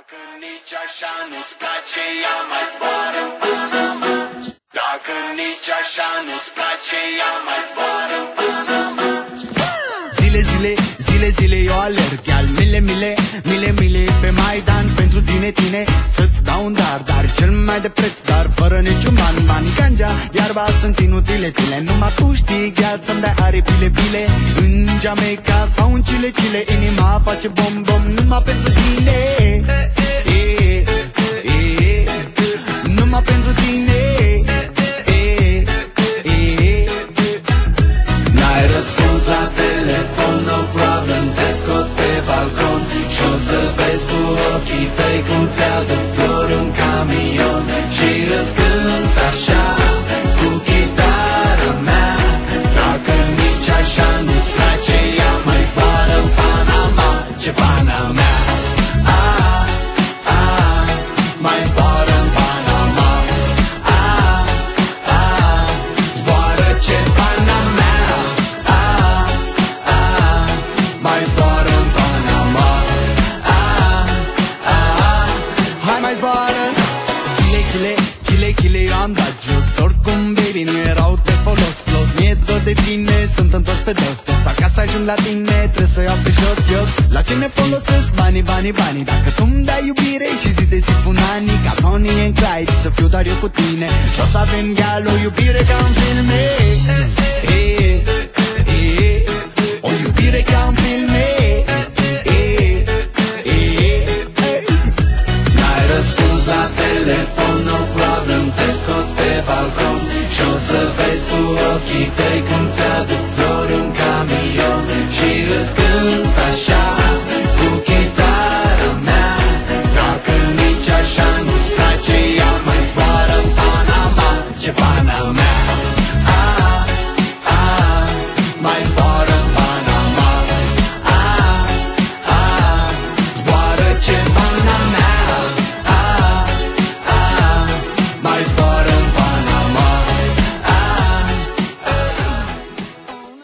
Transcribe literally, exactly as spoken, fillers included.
Dacă nici așa nu-ți place, ia mai zboară în Panama. Dacă nici așa nu-ți place, ia mai zboară în Panama. Zile, zile, zile, zile eu alerg, iar mile, mile, mile, mile pe Maidan pentru tine, tine, să-ți dau un dar, dar cel mai de preț, dar fără niciun ban. Banii, ganja, iarba sunt inutile, tine. Numai tu știi, gheață să-mi dai aripile, bile. În Jamaica sau în Chile, Chile, inima face bom, bom, numai pentru tine. E, e, e, numai pentru tine. N-ai răspuns la telefon, no problem, te scot pe balcon și o să vezi cu ochii tăi cum ți-adă flori un camion și îți cânt așa cu chitara mea. Dacă nici așa nu-ți place, ia mai zboară în Panama. Ce Panama? Ah, ah, mai zboară în Panama. Ah, ah, zboară ce Panama. Ah, ah, mai zboară în Panama. Ah, ah, Hai mai zboară. Chile, chile, chile, chile, eu am dat jos. Oricum, baby, nu erau de folos. Los, mi-e dor de tine, sunt întors pe dos. Dos, dar ca să ajung la tine, trebuie să iau pe jos, jos. La ce ne folosesc banii, banii, banii? Dacă tu-mi dai iubire și zi de zi pun anii, ca Bonnie and Clyde, să fiu doar eu cu tine. Și o să avem gal, o iubire ca în filme. E, e, e, o iubire ca în filme.